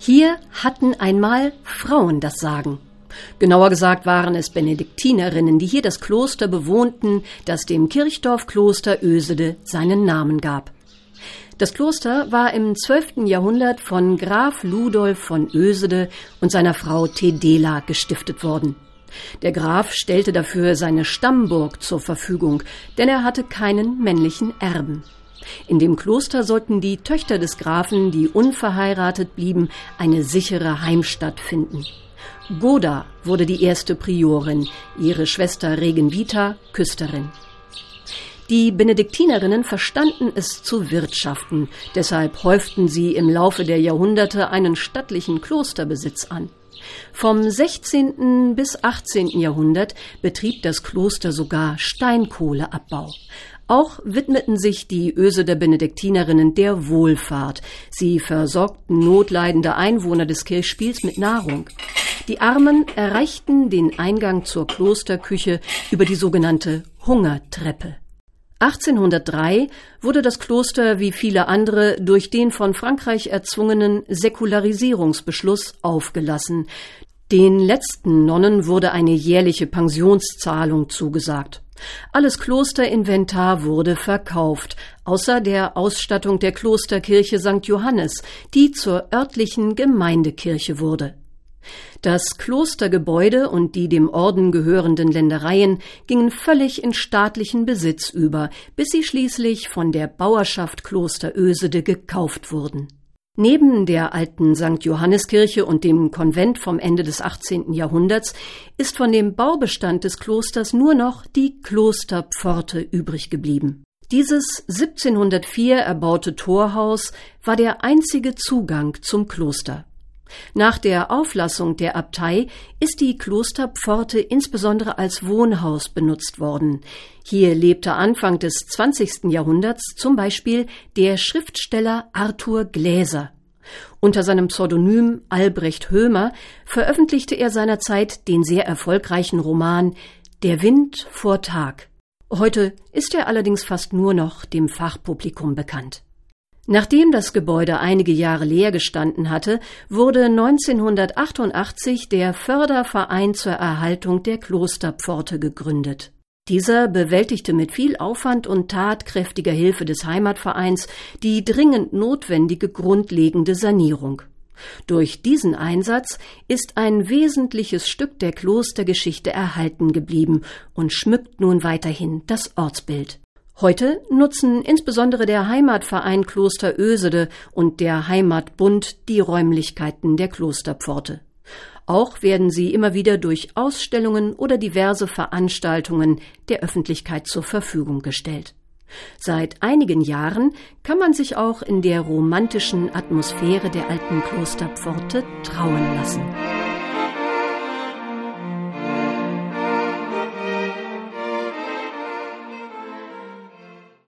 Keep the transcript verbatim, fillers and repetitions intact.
Hier hatten einmal Frauen das Sagen. Genauer gesagt waren es Benediktinerinnen, die hier das Kloster bewohnten, das dem Kirchdorf Kloster Oesede seinen Namen gab. Das Kloster war im zwölften Jahrhundert von Graf Ludolf von Oesede und seiner Frau Thedela gestiftet worden. Der Graf stellte dafür seine Stammburg zur Verfügung, denn er hatte keinen männlichen Erben. In dem Kloster sollten die Töchter des Grafen, die unverheiratet blieben, eine sichere Heimstatt finden. Goda wurde die erste Priorin, ihre Schwester Regenvita Küsterin. Die Benediktinerinnen verstanden es zu wirtschaften, deshalb häuften sie im Laufe der Jahrhunderte einen stattlichen Klosterbesitz an. Vom sechzehnten bis achtzehnten Jahrhundert betrieb das Kloster sogar Steinkohleabbau. Auch widmeten sich die Oeseder Benediktinerinnen der Wohlfahrt. Sie versorgten notleidende Einwohner des Kirchspiels mit Nahrung. Die Armen erreichten den Eingang zur Klosterküche über die sogenannte Hungertreppe. achtzehnhundertdrei wurde das Kloster wie viele andere durch den von Frankreich erzwungenen Säkularisierungsbeschluss aufgelassen. Den letzten Nonnen wurde eine jährliche Pensionszahlung zugesagt. Alles Klosterinventar wurde verkauft, außer der Ausstattung der Klosterkirche Sankt Johannes, die zur örtlichen Gemeindekirche wurde. Das Klostergebäude und die dem Orden gehörenden Ländereien gingen völlig in staatlichen Besitz über, bis sie schließlich von der Bauerschaft Kloster Oesede gekauft wurden. Neben der alten Sankt Johanneskirche und dem Konvent vom Ende des achtzehnten Jahrhunderts ist von dem Baubestand des Klosters nur noch die Klosterpforte übrig geblieben. Dieses siebzehnhundertvier erbaute Torhaus war der einzige Zugang zum Kloster. Nach der Auflassung der Abtei ist die Klosterpforte insbesondere als Wohnhaus benutzt worden. Hier lebte Anfang des zwanzigsten Jahrhunderts zum Beispiel der Schriftsteller Arthur Gläser. Unter seinem Pseudonym Albrecht Hömer veröffentlichte er seinerzeit den sehr erfolgreichen Roman Der Wind vor Tag. Heute ist er allerdings fast nur noch dem Fachpublikum bekannt. Nachdem das Gebäude einige Jahre leer gestanden hatte, wurde neunzehnhundertachtundachtzig der Förderverein zur Erhaltung der Klosterpforte gegründet. Dieser bewältigte mit viel Aufwand und tatkräftiger Hilfe des Heimatvereins die dringend notwendige grundlegende Sanierung. Durch diesen Einsatz ist ein wesentliches Stück der Klostergeschichte erhalten geblieben und schmückt nun weiterhin das Ortsbild. Heute nutzen insbesondere der Heimatverein Kloster Oesede und der Heimatbund die Räumlichkeiten der Klosterpforte. Auch werden sie immer wieder durch Ausstellungen oder diverse Veranstaltungen der Öffentlichkeit zur Verfügung gestellt. Seit einigen Jahren kann man sich auch in der romantischen Atmosphäre der alten Klosterpforte trauen lassen.